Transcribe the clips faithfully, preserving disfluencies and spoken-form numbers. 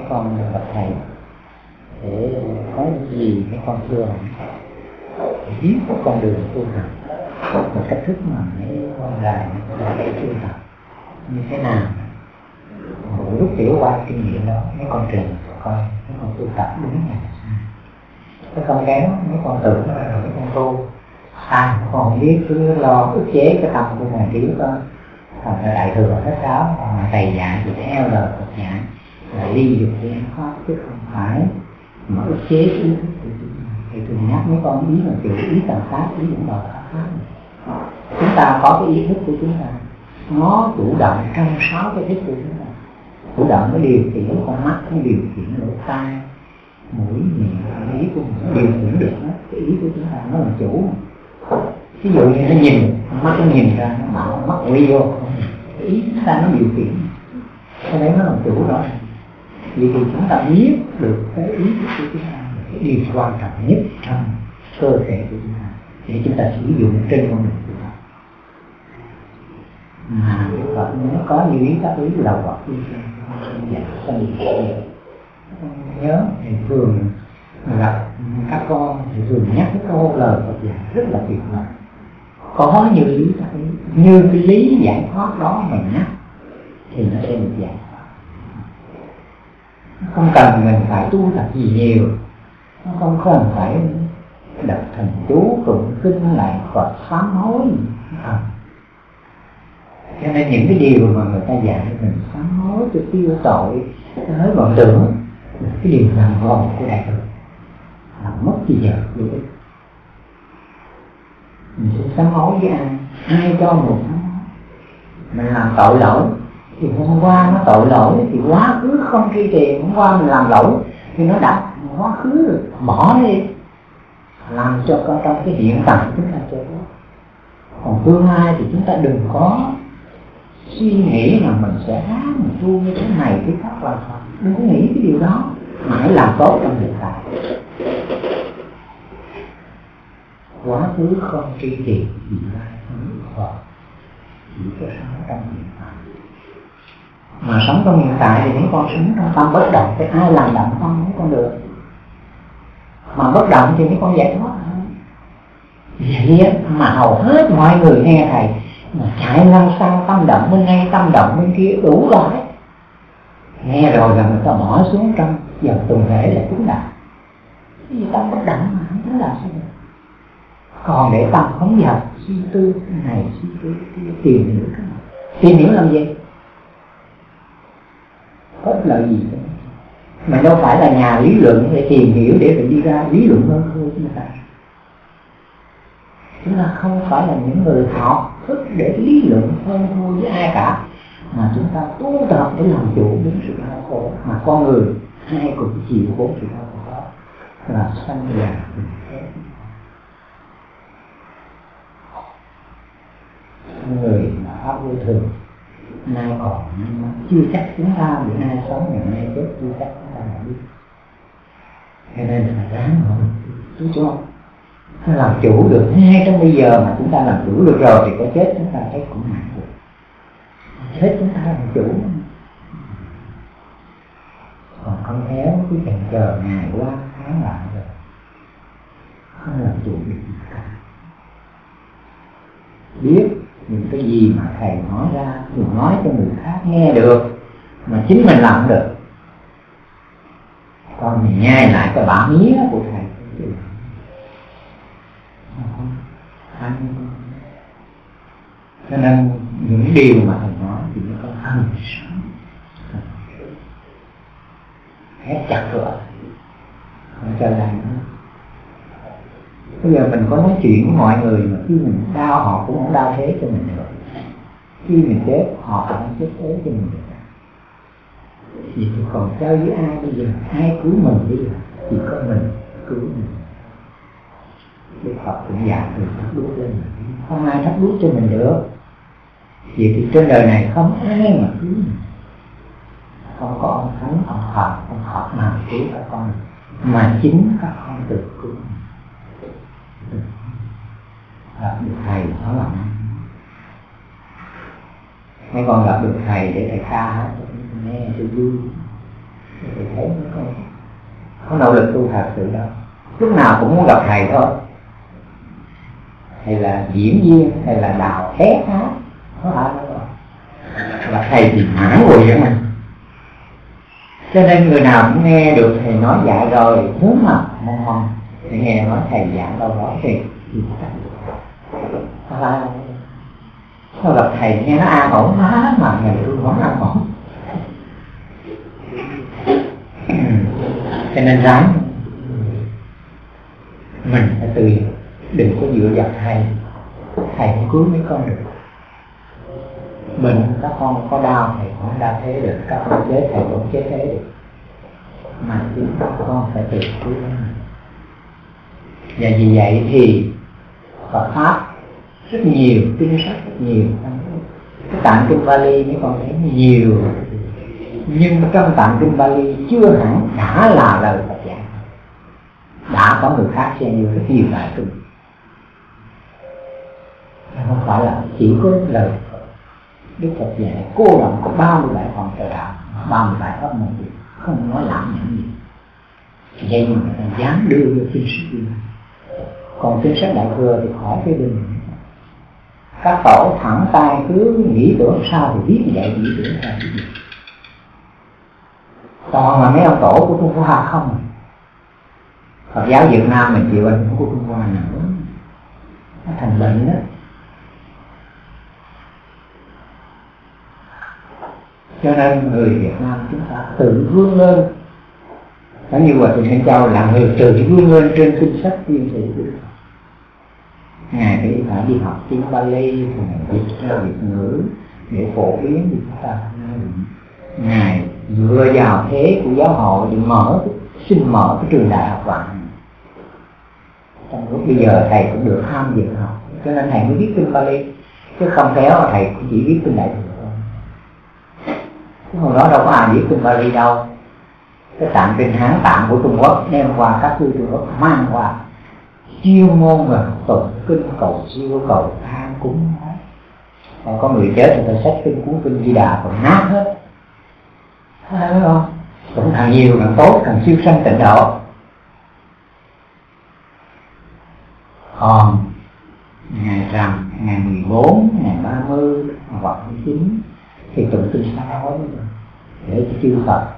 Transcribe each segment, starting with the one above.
con gặp thầy để có những gì mấy con thưa biết của con đường tu học, một cách thức mà mấy con là để tu tập như thế nào. Mỗi lúc tiểu qua kinh nghiệm đó mấy con trình coi mấy con tu tập đúng là cái không kém, mấy con tưởng là mấy con tu sai, mấy con không biết, cứ lo ức chế cái tâm của mình trí có thành ra đại thừa hết đó mà thầy dạy thì theo lời Phật dạy là ly dục đi ăn pháp chứ không phải mà ức chế ý thức của chúng ta. Thì tôi nhắc mấy con ý là chịu ý tầm pháp, ý những lời pháp. Chúng ta có cái ý thức của chúng ta, nó chủ động trong sáu cái thức của chúng ta, chủ động nó điều khiển con mắt, nó điều khiển lỗ tai, mũi, miệng, ý của mình điều khiển được hết. Cái ý của chúng ta nó làm chủ. Ví dụ như nó nhìn, mắt nó nhìn ra, nó bảo mắt quay vô, cái ý chúng ta nó điều khiển, cái đấy nó làm chủ đó. Vì thì chúng ta biết được cái ý của chúng ta, cái điều quan trọng nhất trong cơ thể của chúng ta để chúng ta sử dụng trên con đường của chúng ta. Mà Đức Phật nếu có như ý các ý là hoặc đi dạ, nhớ thì thường gặp các con thì thường nhắc cái câu lời Phật dạy rất là tuyệt vời. Có như ý các ý, như cái lý giải thoát đó mình nhắc thì nó sẽ được giải thoát. Không cần mình phải tu tập gì nhiều, nó không cần phải đọc thần chú tụng kinh lại Phật sám hối à. Cho nên những cái điều mà người ta dạy mình sám hối cho tiêu tội, nói vọng tưởng là cái điều làm vòng của đại thừa, làm mất gì giờ vô ích. Mình sẽ sám hối với ai? Ai cho một sám hối? Mình làm tội lỗi thì hôm qua nó tội lỗi thì quá khứ không truy tiền, hôm qua mình làm lỗi thì nó đặt quá khứ rồi, bỏ đi, làm cho con trong cái hiện tại chúng ta cho tốt. Còn tương lai thì chúng ta đừng có suy nghĩ là mình sẽ ác, mình tu như thế này cái khác là sao, đừng có nghĩ cái điều đó, mà hãy làm tốt trong hiện tại. Quá khứ không truy tìm gì ai không nghĩ Phật, chỉ có sống trong hiện tại. Mà sống trong hiện tại thì những con sống trong tâm bất động, thì ai làm động tâm mấy con được. Mà bất động thì mấy con giải thoát thôi. Vậy mà hầu hết mọi người nghe thầy mà chạy lăn sang tâm động bên này, tâm động bên kia đủ rồi đấy. Nghe rồi là người ta bỏ xuống trong dòng tuần lễ là chúng đạo. Cái gì tâm bất động mà không biết là sao được. Còn để tâm không dập, suy tư cái này, suy tư cái kia, tìm hiểu cái này. Tìm hiểu làm gì? Có ích lợi gì nữa. Mà đâu phải là nhà lý luận để tìm hiểu để rồi đi ra lý luận hơn thôi chúng ta. Chúng ta không phải là những người học thức để lý luận hơn thua với ai cả, mà chúng ta tu tập để làm chủ đến sự đau khổ. Mà con người ai cũng chịu khổ sự đau khổ đó là sanh già bệnh chết. Người mà pháp vô thường nay còn chưa chắc chúng ta bữa nay sống ngày nay chết, chưa chắc chúng ta đã biết. Cho nên phải ráng nỗ lực tu cho làm chủ được ngay trong bây giờ. Mà chúng ta làm chủ được rồi thì có chết chúng ta thấy cũng nặng được. Chết chúng ta làm chủ, còn không khéo cứ chần chờ ngày qua tháng lại rồi không làm chủ được gì cả. Biết những cái gì mà thầy nói ra thì nói cho người khác nghe được, mà chính mình làm được. Còn mình nhai lại cái bả mía của thầy cho nên những điều mà thầy nói thì nó có thân sống hết chặt cửa không cho lại nữa. Bây giờ mình có nói chuyện với mọi người mà khi mình đau họ cũng không đau thế cho mình được, khi mình chết họ cũng chết thế cho mình được. Vì thì còn chơi với ai bây giờ, ai cứu mình bây giờ, chỉ có mình cứu mình. Đức Phật cũng dạy người thắp đuốc lên, không ai thắp đuốc cho mình được. Vậy thì trên đời này không ai mà cứu mình, không có ông thánh, ông Phật, ông Phật nào cứu các con, mà chính các con tự cứu mình. Gặp được thầy đó là mấy con gặp được thầy để thầy ca hát nghe cho vui. thì thấy nó không có nỗ lực tu thật sự đâu, lúc nào cũng muốn gặp thầy thôi, hay là diễn viên, hay là đào hét hát, có phải đâu. Và thầy thì mãn rồi vậy mình. Cho nên người nào cũng nghe được thầy nói dạy rồi, hướng mặt mong mong thì nghe nói thầy giảng đâu đó thì có phải không? Sao gặp thầy nghe nó an ổn quá mà ngày tôi không an ổn. Cho nên ráng mình phải tự, đừng có dựa vào thầy, thầy không cứu mấy con được. Bệnh các con có đau thầy không đau thế được, các con chết thầy cũng chết thế được, mà chính các con phải tự cứu. Và vì vậy thì Phật pháp rất nhiều, kinh sách rất nhiều. Cái tạng kinh Bali mấy con thấy nhiều, nhưng trong tạng kinh Bali chưa hẳn đã là lời Phật dạy, đã có người khác xen vô rất nhiều bài kinh, không phải là chỉ có lời Phật. Đức Phật dạy cô động có ba mươi bảy phần trời đạo, ba mươi bảy pháp môn gì, không nói lãng nhảm gì. Vậy mà người ta dám đưa vô kinh sách đi. Còn kinh sách Đại Thừa thì khỏi cái bình. Các tổ thẳng tay cứ nghĩ tưởng sao thì biết vậy, nghĩ tưởng sao biết vậy. Còn mà mấy ông tổ của Trung Hoa không. Phật giáo Việt Nam mình chịu ảnh hưởng của Trung Hoa nữa, nó thành bệnh đó. Cho nên người Việt Nam chúng ta tự vươn lên, giống như Hòa Thượng Thanh Châu là người tự vươn lên trên kinh sách chuyên sĩ. Ngài phải phải đi học tiếng Bali, Ngài dịch ra Việt ngữ để phổ biến thì chúng ta. Ngài dựa vào thế của giáo hội để mở, xin mở cái trường đại học vạn. Trong lúc bây giờ thầy cũng được tham dự học, cho nên thầy mới biết kinh Bali, chứ không khéo thầy cũng chỉ biết kinh Đại Thừa thôi. Chứ hồi đó đâu có ai biết kinh Bali đâu. Cái tạng kinh Hán tạng của Trung Quốc đem qua, các vua Trung Quốc mang qua, chuyên môn về tụng kinh cầu siêu cầu than cúng. Còn có người chết thì ta sách kinh cuốn kinh Di Đà còn nát hết, thấy không? Cũng càng nhiều càng tốt, càng siêu sanh tịnh độ. Còn ngày rằm, ngày mười bốn, ngày ba mươi hoặc mười chín thì tụng kinh sám hối để cho chư Phật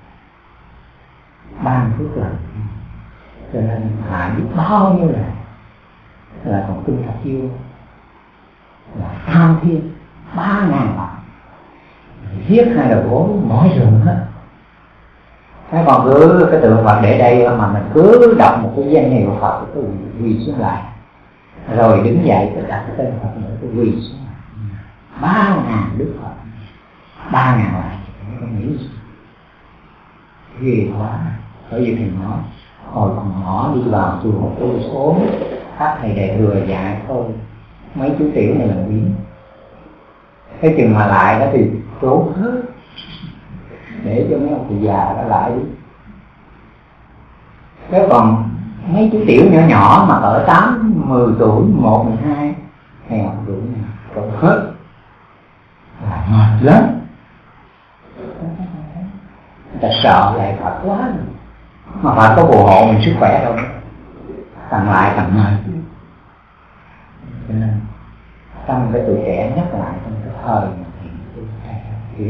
ban phước lành. Cho nên hạ biết bao nhiêu là là còn kinh Thập Dương là tham thiên ba ngàn bản, viết hai đầu gối mỗi rừng hết. Cái còn cứ cái tượng Phật để đây mà mình cứ đọc một cái danh hiệu Phật tôi quỳ xuống lại, rồi đứng dậy tôi đặt cái tên Phật nữa tôi quỳ xuống lại. Ba ngàn Đức Phật, ba ngàn lại, không nghĩ gì ghê quá. Bởi vì thầy nói hồi còn nhỏ đi vào chùa một tu số, các thầy Đại Thừa dạy thôi, mấy chú tiểu này là biến. Cái chừng mà lại đó thì trốn hết, để cho mấy ông chị già đó lại đi. Thế còn mấy chú tiểu nhỏ nhỏ mà ở tám, mười tuổi, một, mười hai, thầy học tuổi này trốn hết, là mệt lắm. Người ta sợ lại Phật quá, mà Phật có phù hộ mình sức khỏe đâu, càng lại càng mệt. Cho nên trong cái tuổi trẻ nhắc lại trong cái thời mà thì hiểu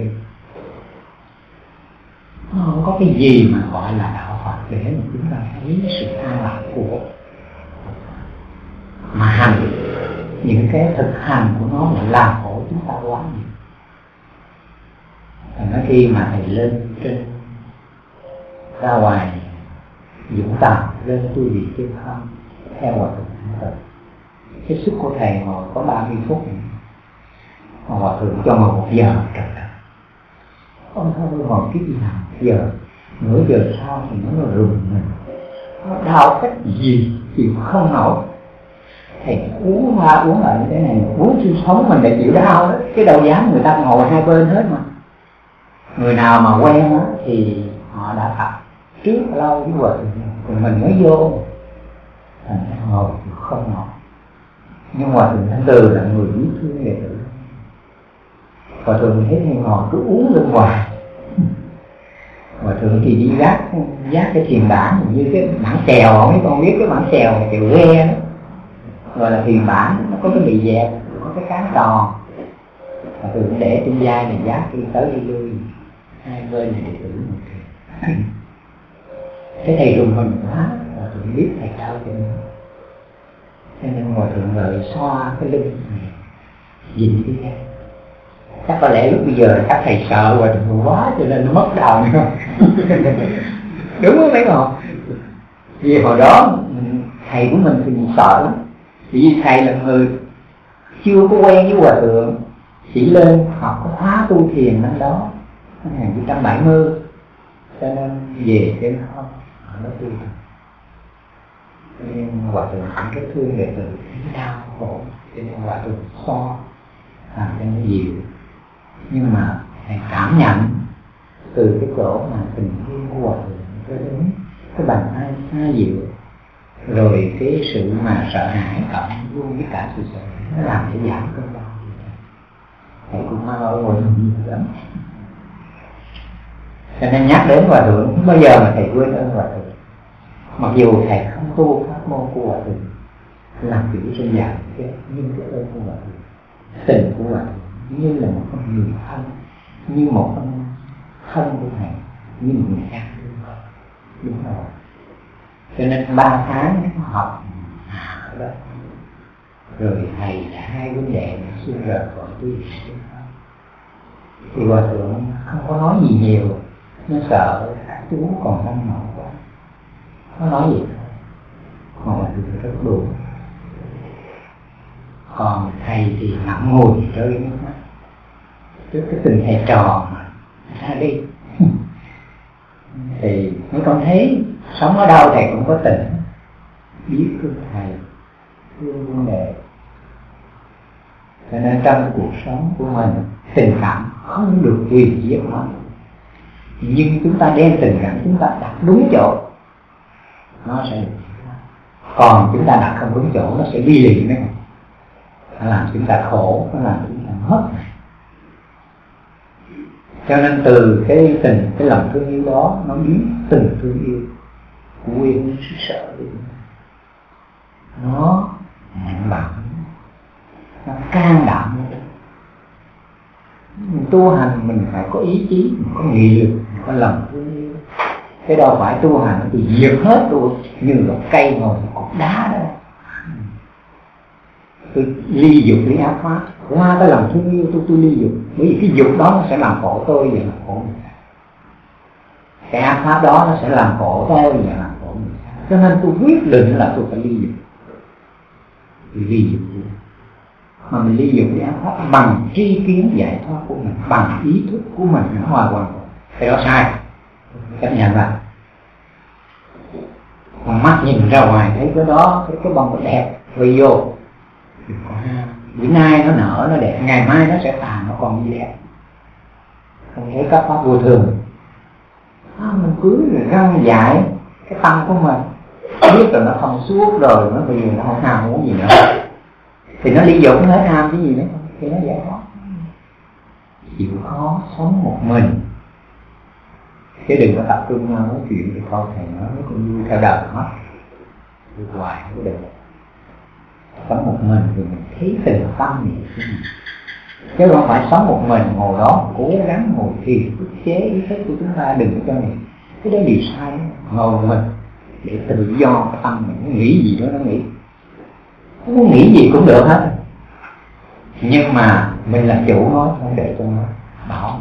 nó không có cái gì mà gọi là đạo Phật để mà chúng ta thấy sự an lạc của, mà hành những cái thực hành của nó mà làm khổ chúng ta quá nhiều. Thành nói khi mà thầy lên trên ra ngoài Vũng Tàu, lên tu viện trên không theo Hòa Thượng Thanh Từ, cái sức của thầy ngồi có ba mươi phút, mà Hòa Thượng cho ngồi một giờ trời đất. Không thôi ngồi cái gì nào giờ, nửa giờ sau thì nó là rùng mình, nó đau cách gì chịu không nổi. Thầy uống qua uống lại như thế này, uống xương sống mình để chịu đau đó, cái đâu dám người ta ngồi hai bên hết mà. Người nào mà quen đó thì họ đã tập trước lâu với Hòa Thượng, rồi mình mới vô thành ngồi không nổi. Nhưng Hòa Thượng Thanh Từ là người biết thương đệ tử, Hòa Thượng thấy thầy ngồi cứ uống lên hoài, Hòa thượng thì đi gác gác cái thiền bản như cái bản chèo, mấy con biết cái bản chèo là chèo ghe đó, gọi là thiền bản, nó có cái bị dẹp, có cái cán tròn. Hòa thượng để trên vai này gác đi tới đi lui, hai bên này đệ tử một thầy. Cái thầy rùng mình quá, Hòa thượng biết thầy cao cho nên cho nên Hòa thượng lợi xoa cái lưng này, dịnh đi ra. Chắc có lẽ lúc bây giờ các thầy sợ Hòa thượng quá cho nên nó mất đầu nữa. Đúng không mấy con? Vì hồi đó thầy của mình thì mình sợ lắm. Vì thầy là người chưa có quen với Hòa thượng, chỉ lên học có khóa tu thiền năm đó năm một nghìn chín trăm bảy mươi, cho nên về cho nó không nó tu thiền. Nên Hòa thượng cũng rất thương đệ tử, đau khổ, cho nên Hòa thượng so làm cho nó dịu. Nhưng mà thầy cảm nhận từ cái chỗ mà tình yêu của Hòa thượng cho đến cái bàn tay xa dịu, rồi cái sự mà sợ hãi cộng luôn với cả sự sợ hãi nó làm cho giảm cơn đau. Thầy cũng mang ở ngồi nhiều lắm, cho nên nhắc đến Hòa thượng không bao giờ mà thầy quên ơn Hòa thượng. Mặc dù thầy không tu pháp môn của Hòa thượng, làm chữ sinh dạng chứ, nhưng cái ơn của Hòa thượng, tình của Hòa thượng như là một con người thân, như một con thân của thầy, như một người cha. Đúng rồi. Cho nên ba tháng nó học ở đó, rồi thầy đã hai vấn đề xưa rời khỏi tôi. Thì Hòa thượng không có nói gì nhiều, nó sợ chú còn năng nổ quá, nó nói gì thôi, mà Hòa thượng rất đủ. Còn thầy thì ngậm ngùi rơi nước mắt trước cái tình thầy trò mà ra đi. Thì mấy con thấy sống ở đâu thầy cũng có tình, biết thương thầy, thương vấn đề. Cho nên trong cuộc sống của mình, tình cảm không được tùy diệt hết. Nhưng chúng ta đem tình cảm chúng ta đặt đúng chỗ, nó sẽ được. Còn chúng ta đặt không đúng chỗ, nó sẽ bi lì đấy. Nó làm chúng ta khổ, nó làm chúng ta mất. Cho nên từ cái tình, cái lòng thương yêu đó, nó biến tình thương yêu quyên sự sợ đi. Nó mạnh bạo, nó can đảm. Mình tu hành mình phải có ý chí, mình có nghị lực, mình có lòng thương yêu. Cái đâu phải tu hành thì diệt hết tôi, như là cây ngồi cột đá đó. Tôi ly dục ly ác pháp, qua cái lòng thương yêu tôi tôi ly dục, bởi vì cái dục đó nó sẽ làm khổ tôi và làm khổ người khác. Cái ác pháp đó nó sẽ làm khổ tôi và làm khổ người khác. Cho nên tôi quyết định là tôi phải ly dục. Tôi ly dục gì? Mà mình ly dục ly ác pháp bằng tri kiến giải thoát của mình, bằng ý thức của mình nó hòa hoàn. Cái đó sai, chấp nhận là con mắt nhìn ra ngoài thấy cái đó, thấy cái bông đẹp quay vô. Bữa nay nó nở, nó đẹp, ngày mai nó sẽ tàn, nó còn gì đẹp. Không thấy các pháp vô thường. À, mình cứ răng dại cái tâm của mình, biết rồi nó không suốt rồi, nó bây giờ nó không ham muốn gì nữa, thì nó ly dục, nó hết ham cái gì nữa, thì nó giải thoát. Chịu khó sống một mình, chứ đừng có tập trung nhau nói chuyện thì thôi thầy nói nó cũng vui theo đời hết, vui hoài không có được. Sống một mình thì mình thấy tình tâm vậy, chứ không phải sống một mình ngồi đó cố gắng ngồi thiền ức chế ý thức của chúng ta, đừng cho này cái đó điều sai đó. Ngồi một mình để tự do cái tâm mình, nó nghĩ gì đó nó nghĩ, nó muốn nghĩ gì cũng được hết, nhưng mà mình là chủ nói, không để cho nó bảo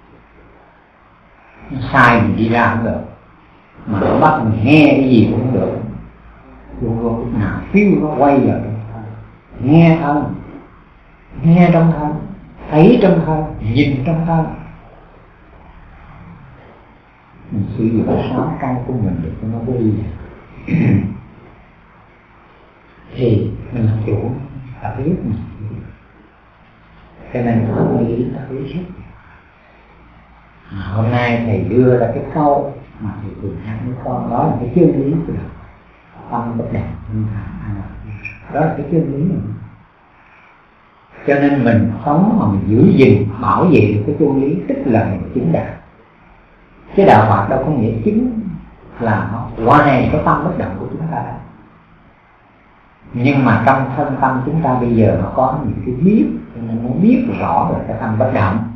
nó sai mình đi ra cũng được, mà nó bắt mình nghe cái gì cũng được, luôn luôn lúc nào phiêu nó quay vào trong thân, nghe thân, nghe trong thân, thấy trong thân, nhìn trong thân. Mình sử dụng sáu căn của mình để cho nó đi thì mình làm chủ, ta biết mình, cho nên không nghĩ ta biết hết. Hôm nay thầy đưa ra cái câu mà thầy thường hát với con, đó là cái chân lý của đạo. Tâm bất đạt minh thản, đó là cái chân lý này. Cho nên mình sống mà mình giữ gìn, bảo vệ được cái chân lý, tức là mình chứng đạt. Chứ đạo Phật đâu có nghĩa chứng là nó ngoài cái tâm bất động của chúng ta. Nhưng mà trong thân tâm chúng ta bây giờ nó có những cái biết, nên nó biết rõ được cái tâm bất động.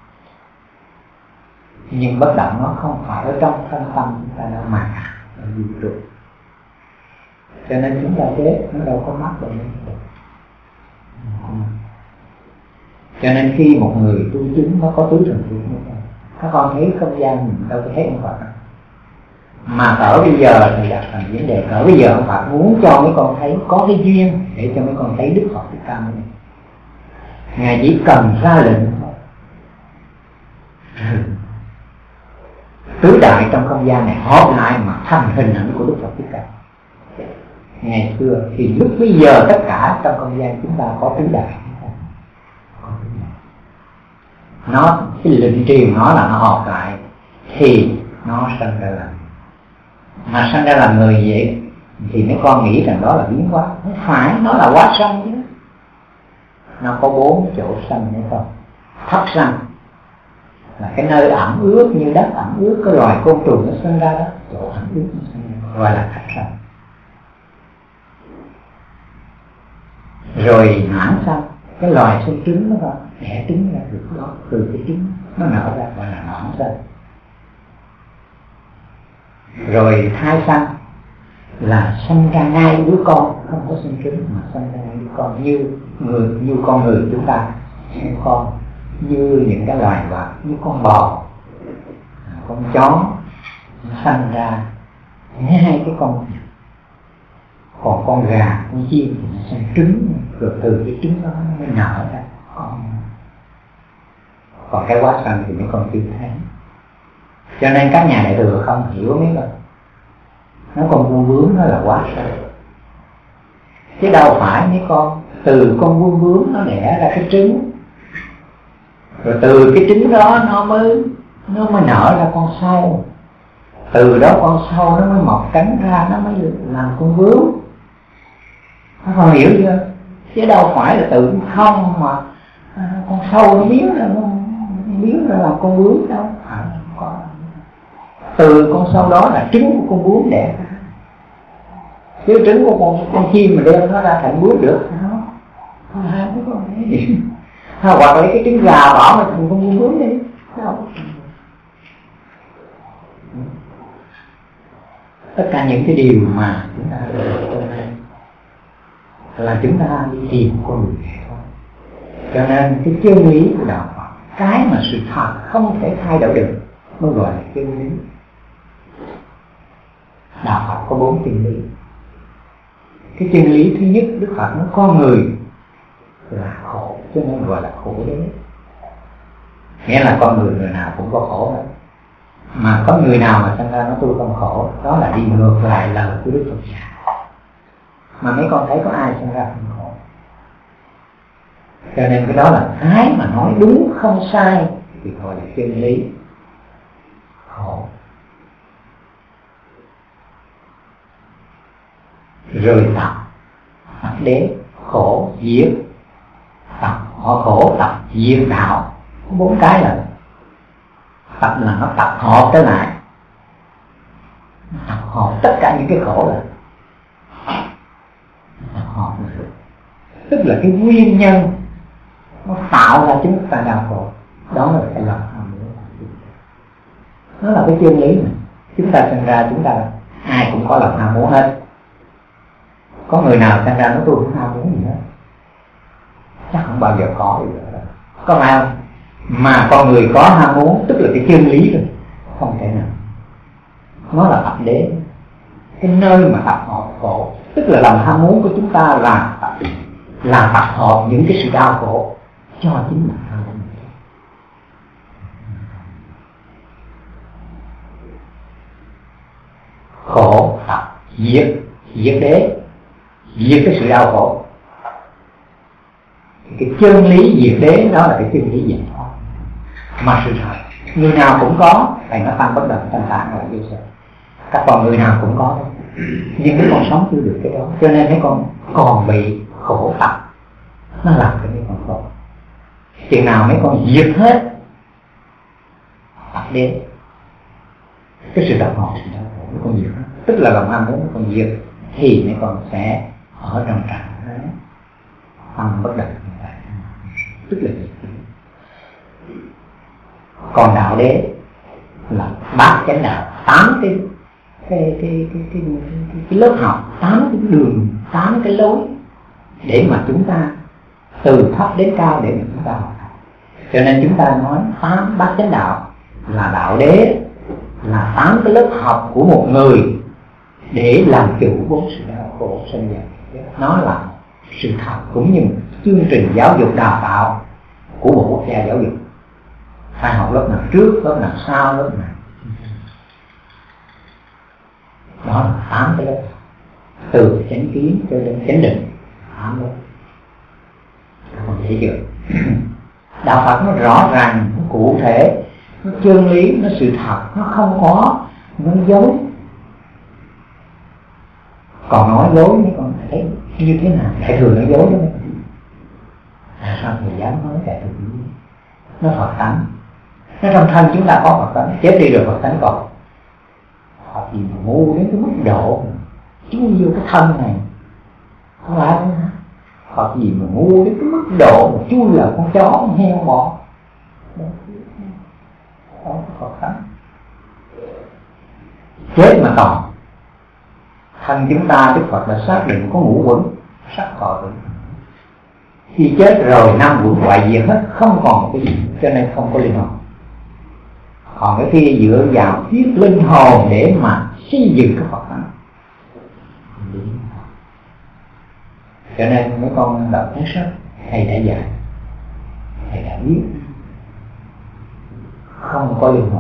Nhưng bất động nó không phải ở trong thân tâm chúng ta đâu mà ở vũ trụ. Cho nên chúng ta chết nó đâu có mắc đâu. Cho nên khi một người tu chứng nó có tứ thần thông như vậy, các con thấy không gian mình đâu có thấy ông Phật. Mà cỡ bây giờ thì đặt thành vấn đề, cỡ bây giờ ông Phật muốn cho mấy con thấy, có cái duyên để cho mấy con thấy Đức Phật Thích Ca Mâu Ni. Ngài chỉ cần ra lệnh thôi. Tứ đại trong không gian này hợp lại mà thành hình ảnh của Đức Phật Thích Ca. Ngày xưa thì lúc bây giờ tất cả trong không gian chúng ta có tứ đại. Nó cái lệnh truyền nó là nó hợp lại thì nó sinh ra làm, mà sinh ra làm người vậy thì mấy con nghĩ rằng đó là biến hóa. Không phải, nó là hóa sanh chứ. Nó có bốn chỗ sanh hay không? Thấp sanh là cái nơi ẩm ướt như đất ẩm ướt, có loài côn trùng nó sinh ra đó, chỗ ẩm ướt nó sinh ra, gọi là thấp sanh. Rồi noãn sanh, cái loài sinh trứng nó không đẻ trứng ra được đó, từ cái trứng nó nở ra gọi là noãn sanh. Rồi thai sanh là sinh ra ngay đứa con, không có sinh trứng mà sinh ra ngay đứa con, như người như con người chúng ta sinh con, như những cái loài vật như con bò, con chó sinh ra ngay cái con. Còn con gà, con chim thì nó sinh trứng, rồi từ cái trứng đó nó mới nở ra con. Còn cái quá sanh thì mấy con chưa thấy. Cho nên các nhà đại thừa không hiểu mấy lần. Nó con vuông bướm nó là quá sanh, chứ đâu phải mấy con từ con vuông bướm nó đẻ ra cái trứng, rồi từ cái trứng đó nó mới nó mới nở ra con sâu, từ đó con sâu nó mới mọc cánh ra, nó mới làm con bướm. Nó không hiểu chưa? Chứ đâu phải là từ không mà à, con sâu nó biến ra nó biến ra làm con bướm đâu. À, có. Từ con sâu đó là trứng của con bướm đẻ ra. Chứ trứng của con con chim mà đem nó ra thành bướm được không? Không hai cái con ấy. Hoặc là cái trứng gà bỏ mà thành con bướm đi. Không. Tất cả những cái điều mà chúng ta được hôm nay là chúng ta đi tìm con người thôi. Cho nên cái chân lý của đạo Phật, cái mà sự thật không thể thay đổi được, mới gọi là chân lý. Đạo Phật có bốn chân lý. Cái chân lý thứ nhất, Đức Phật nói con người là khổ, cho nên gọi là khổ đế. Nghĩa là con người người nào cũng có khổ hết. Mà có người nào mà sinh ra nó tu không khổ, đó là đi ngược lại lời của Đức Phật dạy. Mà mấy con thấy có ai sinh ra không khổ. Cho nên cái đó là cái mà nói đúng không sai thì gọi là chân lý. Khổ. Rồi tập, tập đế, khổ, diệt. Tập, họ khổ, tập, diệt đạo. Bốn cái là tập là nó tập hợp trở lại, tập hợp tất cả những cái khổ là tập hợp được. Tức là cái nguyên nhân nó tạo ra chúng ta đau khổ, đó là cái lòng ham muốn. Đó là cái chân lý này. Chúng ta sinh ra chúng ta ai cũng có lòng ham muốn hết. Có người nào sinh ra nó tu không ham muốn gì hết, chắc không bao giờ có gì nữa. Có phải không? Mà con người có ham muốn tức là cái chân lý rồi, không thể nào. Nó là tập đế, cái nơi mà tập hợp khổ. Tức là lòng ham muốn của chúng ta là tập, là tập hợp những cái sự đau khổ cho chính mình. Khổ tập diệt, diệt đế, diệt cái sự đau khổ. Cái chân lý diệt đế đó là cái chân lý giải thoát. Mà sự thật người nào cũng có, tại nó tăng bất động tăng tạng là như sao? Các con người nào cũng có đấy. Nhưng mấy con sống chưa được cái đó, cho nên mấy con còn bị khổ tập. Nó làm cho mấy con khổ. Chừng nào mấy con diệt hết tập đế, cái sự độc ngột thì đau khổ nó còn nhiều lắm, tức là lòng ham muốn nó còn nhiều, thì mấy con sẽ ở trong trạng thái tâm bất động như vậy, tức là gì? Còn đạo đế là bát chánh đạo, tám cái cái cái cái cái, cái, cái lớp học, tám cái đường, tám cái lối để mà chúng ta từ thấp đến cao để mà chúng ta học. Cho nên chúng ta nói tám bát chánh đạo là đạo đế, là tám cái lớp học của một người để làm chủ bốn sự đau khổ sanh giận. Nó là sự thật, cũng như chương trình giáo dục đào tạo của một quốc gia giáo dục. Phải học lớp nào trước, lớp nào sau, lớp nào. Đó là tám cái lớp, từ chánh kiến cho đến chánh định, tám lớp. Còn dễ chưa? Đạo Phật nó rõ ràng, nó cụ thể, nó chân lý, nó sự thật, nó không có nói dối. Còn nói dối mấy con thấy như thế nào? Đại thừa nói dối đó. À, sao thầy dám nói đại thừa như thế? Nó Phật tánh. Nó trong thân chúng ta có Phật tánh, chết đi rồi Phật tánh còn. Họ gì mà ngu đến cái mức độ chui vô cái thân này. Không phải đâu hả? Họ gì mà ngu đến cái mức độ mà chui vào con chó, con heo, bò. Đó là Phật tánh. Chết mà còn. Thân chúng ta Đức Phật đã xác định có ngũ quẩn, sắc thọ tưởng. Khi chết rồi năm quẩn hoại diệt hết, không còn một cái gì, cho nên không có linh hồn. Còn cái khi dựa vào thiết linh hồn để mà xây dựng cái Phật tánh. Cho nên mấy con đọc cuốn sách thầy đã dạy, thầy đã biết không có linh hồn.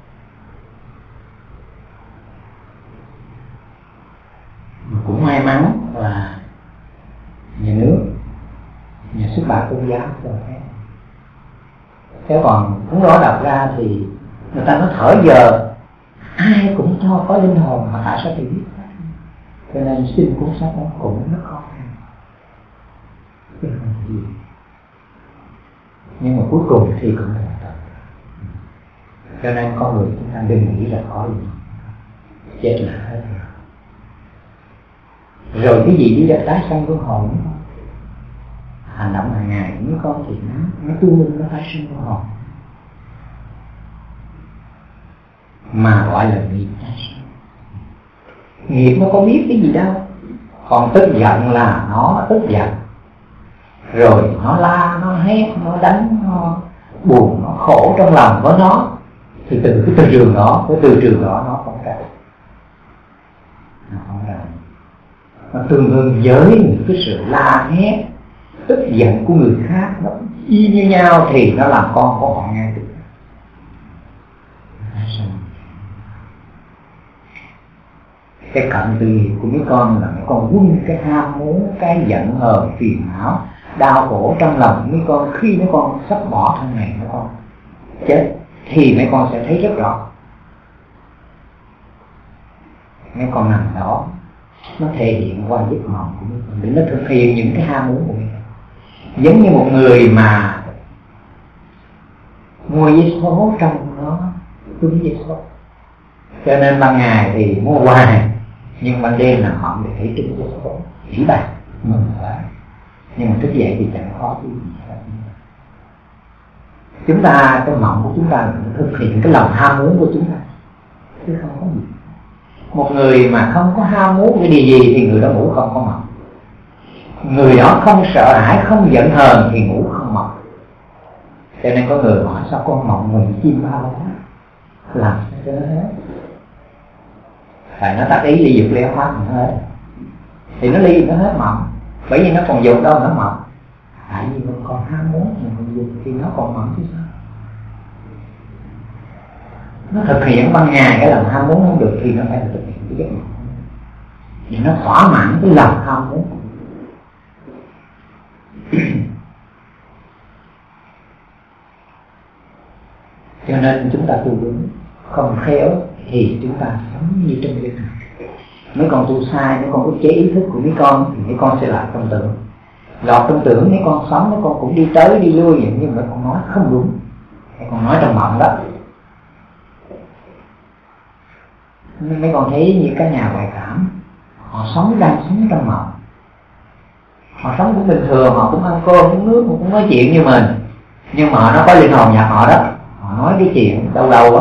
Cũng may mắn là nhà nước, nhà xuất bản tôn giáo cho phép. Thế còn cuốn đó đọc ra thì người ta nói thở giờ ai cũng cho có linh hồn, mà tại sao thầy biết? Cho nên xin cuốn sách đó cũng rất khó khăn, chứ không gì. Nhưng mà cuối cùng thì cũng là thật. Cho nên con người chúng ta đừng nghĩ là có gì, chết là hết rồi. Rồi cái gì đi ra tái sanh luân hồi nữa không? Hành động hàng ngày những con thì nó nó tương đương nó tái sinh luân hồi, mà gọi là nghiệp tái sinh. Nghiệp nó có biết cái gì đâu. Còn tức giận là nó tức giận, rồi nó la, nó hét, nó đánh, nó buồn, nó khổ trong lòng của nó. Thì từ cái từ trường đó, cái từ trường đó nó không ra, nó không ra. Nó tương đương với những cái sự la hét, tức giận của người khác, nó y như nhau thì nó làm con của họ ngay được. Cái cận từ của mấy con là mấy con quân cái ham muốn, cái giận hờn, phiền não, đau khổ trong lòng mấy con. Khi mấy con sắp bỏ thân này mấy con chết thì mấy con sẽ thấy rất rõ. Mấy con nằm đó, nó thể hiện qua giấc mộng của mấy con để nó thực hiện những cái ham muốn của mình. Giống như một người mà mua giấy số trong nó đúng giấy số, cho nên ban ngày thì mua hoài, nhưng ban đêm là họ để thấy trúng giấy số, chỉ bạc mừng quá. Nhưng mà thức dậy thì chẳng khó cái gì hết. Chúng ta, cái mộng của chúng ta là thực hiện cái lòng ham muốn của chúng ta, chứ không có gì. Một người mà không có ham muốn cái điều gì thì người đó ngủ không có mộng. Người đó không sợ hãi, không giận hờn thì ngủ không mộng. Cho nên có người hỏi sao con mộng mình chim bao quá, làm cho nó hết. Tại nó tác ý ly dục leo thoát mình hết, thì nó ly nó hết mộng. Bởi vì nó còn dục đâu nó mộng. Tại vì mình còn ham muốn, mình còn dục thì nó còn mộng chứ sao. Nó thực hiện ban ngày cái lòng ham muốn không được thì nó phải thực hiện cái giấc mộng, vì nó thỏa mãn cái lòng ham muốn. Cho nên chúng ta tu đúng không khéo thì chúng ta sống như trong giấc mộng. Mấy con tu sai, mấy con có chế ý thức của mấy con thì mấy con sẽ lại trong tưởng. Lọt trong tưởng mấy con sống, mấy con cũng đi tới đi lui vậy, nhưng mà con nói không đúng. Mấy con nói trong mộng đó. Nên mấy con thấy như các nhà ngoại cảm, họ sống đang sống trong mộng. Họ sống cũng bình thường, họ cũng ăn cơm, uống nước, họ cũng nói chuyện như mình. Nhưng mà nó có linh hồn nhà họ đó. Họ nói cái chuyện đâu đâu á,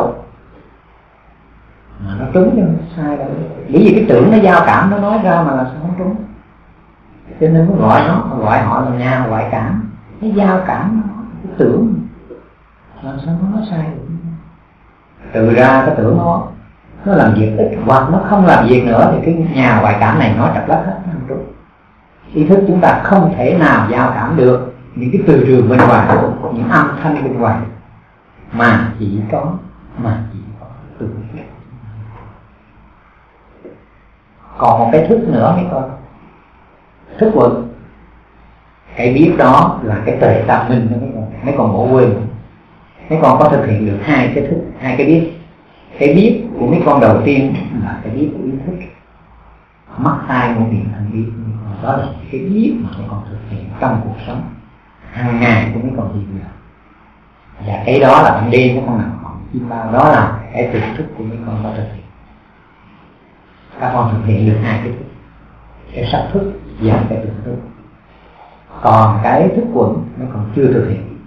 mà nó trúng nhưng nó sai đâu. Bởi vì cái tưởng nó giao cảm, nó nói ra mà là sao không trúng. Cho nên mới gọi nó, gọi họ là nhà ngoại cảm. Cái giao cảm, cái tưởng làm sao nó nói sai được. Từ ra cái tưởng nó nó làm việc ít hoặc nó không làm việc nữa thì cái nhà ngoại cảm này nói trật lất hết, nó không trúng. Ý thức chúng ta không thể nào giao cảm được những cái từ trường bên ngoài, những âm thanh bên ngoài, mà chỉ có mà chỉ có từ thức. Còn một cái thức nữa mấy con, thức quận. Cái biết đó là cái tuệ tâm minh đó mấy con, mấy con bỏ quên. Mấy con có thực hiện được hai cái thức, hai cái biết. Cái biết của mấy con đầu tiên là cái biết của ý thức, mắt tai mũi miệng thân biết. Đó là cái biết mà mấy con thực hiện trong cuộc sống hàng ngày của mấy con hiện giờ. Và cái đó là ban đêm của con nào họ chim bao, đó là cái thực thức của mấy con có thực hiện. Các con thực hiện được hai cái thức, cái sắc thức và cái tưởng thức. Còn cái thức quẩn mấy con chưa thực hiện.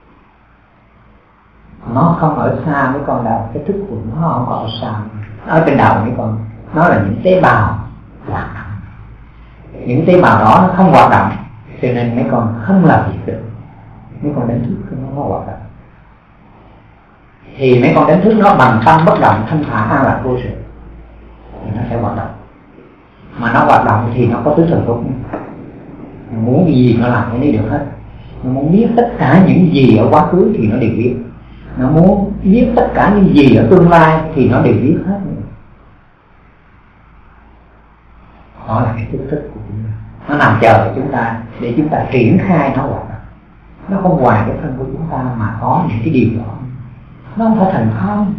Nó không ở xa mấy con đâu, cái thức quẩn nó không có ở xa. Ở trên đầu mấy con, nó là những tế bào hoạt động. Những tế bào đó nó không hoạt động, cho nên mấy con không làm việc được. Mấy con đánh thức nó không hoạt động, thì mấy con đánh thức nó bằng tâm bất động thanh thản an lạc vô sự, thì nó sẽ hoạt động. Mà nó hoạt động thì nó có tứ thần tốt. Nó muốn gì nó làm cái này được hết. Nó muốn biết tất cả những gì ở quá khứ thì nó đều biết. Nó muốn biết tất cả những gì ở tương lai thì nó đều biết hết. Đó là cái thức thức của chúng ta. Nó nằm chờ chúng ta để chúng ta triển khai nó hoạt động. Nó không ngoài cái thân của chúng ta mà có những cái điều đó. Nó không phải thành không,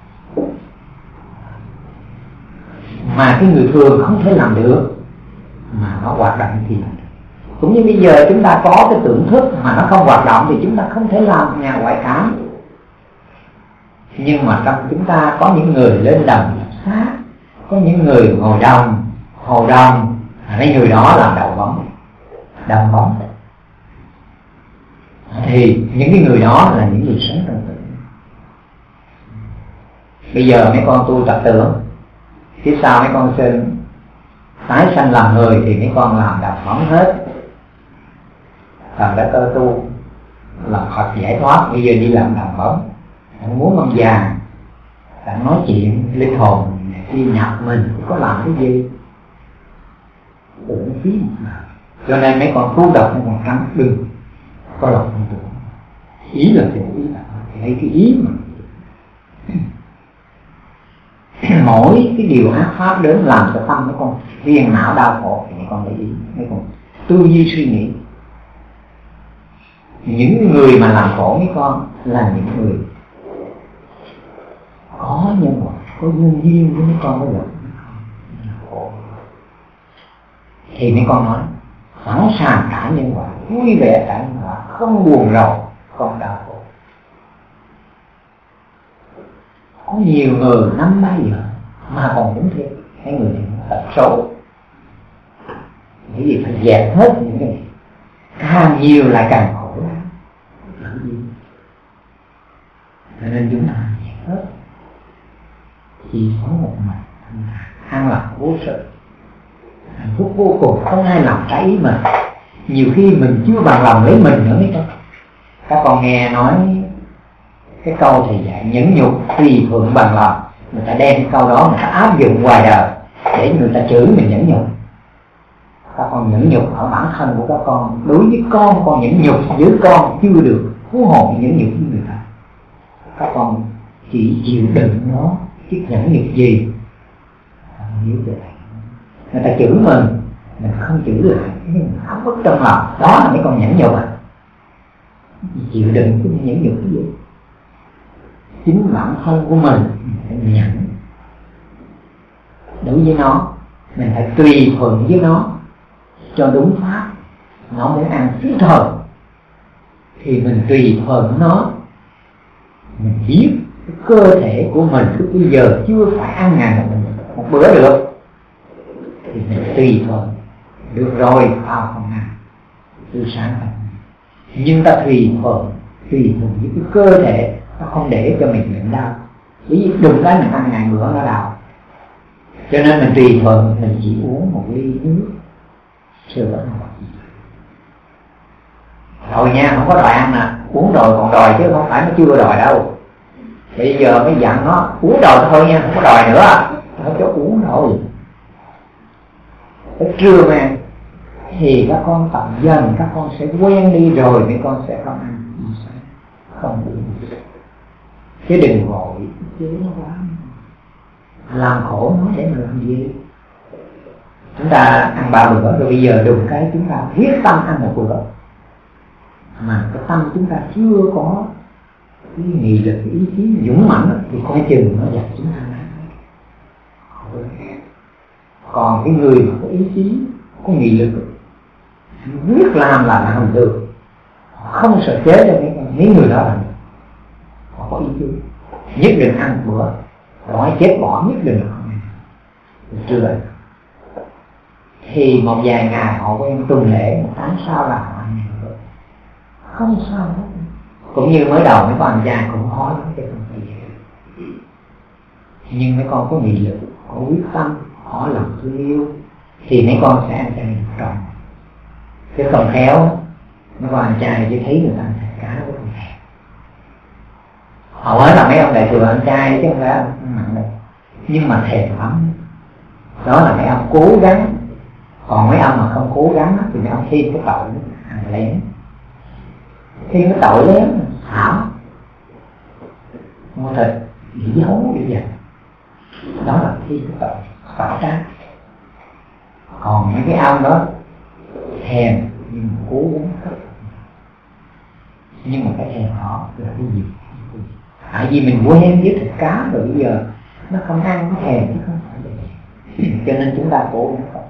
mà cái người thường không thể làm được, mà nó hoạt động thì làm được. Cũng như bây giờ chúng ta có cái tưởng thức mà nó không hoạt động thì chúng ta không thể làm nhà ngoại cảm. Nhưng mà trong chúng ta có những người lên đồng nhập sát, có những người ngồi đồng, hồ đồng, mấy người đó làm đầu bóng, đồng bóng. Thì những cái người đó là những người sống trong tưởng. Bây giờ mấy con tu tập tưởng, phía sau mấy con xin tái sanh làm người thì mấy con làm đồng bóng hết. Thần đã cơ tu làm Phật giải thoát, bây giờ đi làm đồng bóng. Bạn muốn ông già, bạn nói chuyện linh hồn đi nhập mình có làm cái gì? Tưởng phí mà. Cho nên mấy con tu độc mấy con trắng đừng có lòng không tưởng. Ý là cái ý là cái cái ý mà mỗi cái điều ác pháp đến làm cho tâm mấy con phiền não đau khổ thì mấy con để ý, mấy con tư duy suy nghĩ. Những người mà làm khổ mấy con là những người có nhân quả, có nhân duyên với mấy con mới được khổ. Thì mấy con nói sẵn sàng trả nhân quả, vui vẻ trả nhân quả, không buồn rầu, không đau khổ. Có nhiều người năm ba giờ mà còn muốn thêm, cái người này thật xấu. Bởi vì phải dẹp hết những cái này, càng nhiều lại càng khổ lắm. Cho nên chúng ta dẹp hết, chỉ có một mình an lạc vô sự, hạnh phúc vô cùng, không ai làm trái ý mình. Nhiều khi mình chưa bằng lòng lấy mình nữa mấy con. Các con nghe nói cái câu thầy dạy nhẫn nhục tùy thuận bằng lòng, người ta đem cái câu đó người ta áp dụng ngoài đời để người ta chửi mình nhẫn nhục. Các con nhẫn nhục ở bản thân của các con, đối với con con nhẫn nhục với con chưa được, huống hồ nhẫn nhục với người ta. Các con chỉ chịu đựng nó chứ nhẫn nhục gì hiểu được. Người ta chửi mình mình không chửi lại, mình áp bức trong lòng, đó là mấy con nhẫn nhục à. Chịu đựng chứ nhẫn nhục cái gì? Chính bản thân của mình phải nhận đối với nó, mình phải tùy thuận với nó cho đúng pháp. Nó muốn ăn thứ thời thì mình tùy thuận nó. Mình biết cái cơ thể của mình lúc bây giờ chưa phải ăn ngàn một mình. một bữa được thì mình tùy thuận, được rồi vào không ăn từ sáng thành. Nhưng ta tùy thuận, tùy thuận với cái cơ thể, nó không để cho mình bệnh đau. Bởi vì đừng cái mình ăn ngày bữa nó đau. Cho nên mình tùy thuận, mình chỉ uống một ly nước sữa hoặc gì. Rồi nha, không có đòi ăn nè, uống rồi còn đòi chứ không phải nó chưa đòi đâu. Bây giờ mới dặn nó uống rồi thôi nha, không có đòi nữa. Nó cho uống rồi. Tới trưa mà thì các con tập dần, các con sẽ quen đi rồi mấy con sẽ không ăn, không uống. Chứ đừng vội, chứ nó quá làm khổ nó để mà làm gì. Chúng ta ăn ba bữa rồi bây giờ đùng cái chúng ta quyết tâm ăn một bữa, mà cái tâm chúng ta chưa có cái nghị lực, cái ý chí dũng mãnh thì coi chừng nó giật chúng ta nát. Còn cái người mà có ý chí, có nghị lực, quyết làm là làm được, không sợ chết cho mấy, mấy người đó làm được. Họ có ý chí, nhất định ăn một bữa, đói chết bỏ nhất định là không ăn. Chưa vậy thì một vài ngày họ quen tuần lễ, một tháng sau là họ ăn được, không sao hết. Cũng như mới đầu mấy con ăn chay cũng khó lắm chứ không phải vậy. Nhưng mấy con có nghị lực, có quyết tâm, họ lòng thương yêu thì mấy con sẽ ăn chay trọn. Chứ không khéo mấy con ăn chay chứ thấy người ta ăn thịt cá nó không thèm. Họ nói là mấy ông đại thừa ăn chay chứ không phải ăn mặn đâu, nhưng mà thèm lắm. Đó là mấy ông cố gắng. Còn mấy ông mà không cố gắng thì mấy ông thêm cái tội ăn lén, thêm cái tội lén thảo mua thịt bị giấu bị giật, đó là thêm cái tội phải tránh. Còn mấy cái ông đó thèm nhưng mà cố gắng hết. Nhưng mà cái thèm họ là cái gì? Tại vì mình quen với thịt cá rồi bây giờ nó không ăn nó thèm chứ không phải vậy. Cho nên chúng ta cố gắng không.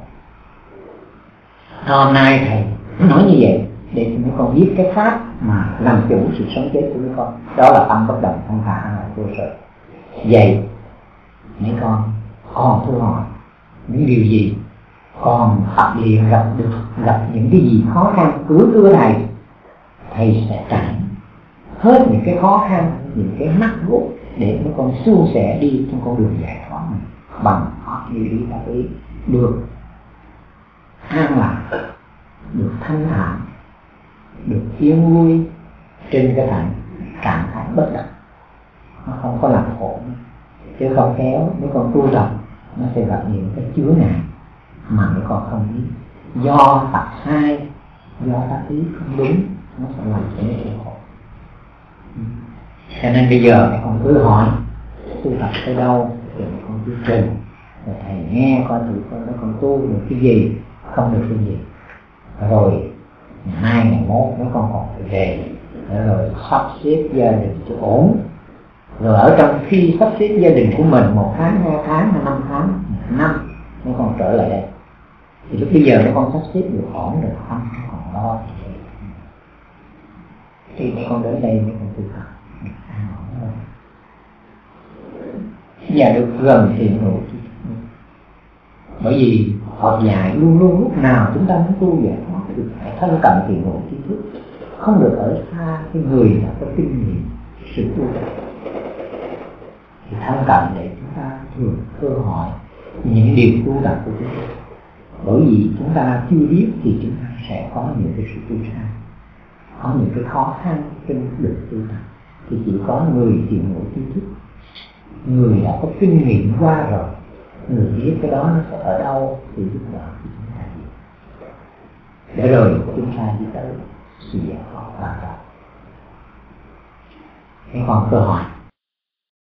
Hôm nay thầy nói như vậy để cho mấy con biết cái pháp mà làm chủ sự sống chết của mấy con. Đó là tâm bất động thanh thản là vô sự. Vậy mấy con còn thưa hỏi những điều gì còn tập luyện gặp được, gặp những cái gì khó khăn cứ thưa thầy, thầy sẽ trải hết những cái khó khăn, những cái mắc gút để mấy con suôn sẻ đi trong con đường giải thoát này bằng họ như ý ta ý được an lạc, được thanh thản, được yên vui trên cái thẳng trạng thái bất động, nó không có làm khổ. Chứ không khéo mấy con tu tập nó sẽ gặp những cái chứa ngại mà mấy con không biết, do tập sai, do tác ý không đúng, nó sẽ làm cho mấy con khổ. Cho nên bây giờ mấy con cứ hỏi tu tập tới đâu rồi mấy con cứ trình, rồi thầy nghe coi thử coi mấy con tu được cái gì, không được cái gì, rồi hai ngày mốt mấy con còn phải về, rồi sắp xếp gia đình cho ổn. Rồi ở trong khi sắp xếp gia đình của mình một tháng, hai tháng, hay năm tháng, một năm mấy con trở lại đây, thì lúc bây giờ mấy con sắp xếp được ổn rồi, không còn lo gì. Thì mấy con đến đây mấy con tu tập an ổn hơn và được gần thiện hữu. Bởi vì Phật dạy luôn luôn lúc nào chúng ta muốn tu giải thoát được phải thân cận thiện hữu tri thức, không được ở xa cái người đã có kinh nghiệm sự tu tập. Thì thân cận để chúng ta thường cơ hội những điều tu tập của chúng ta. Bởi vì chúng ta chưa biết thì chúng ta sẽ có những cái sự tu sai, có những cái khó khăn trên đường tu tập. Thì chỉ có người thiện hữu tri thức, người đã có kinh nghiệm qua rồi, người biết cái đó nó sẽ ở đâu thì giúp đỡ chúng ta đi. Để rồi chúng ta đi tới sự giải thoát hoàn toàn. Thế còn câu hỏi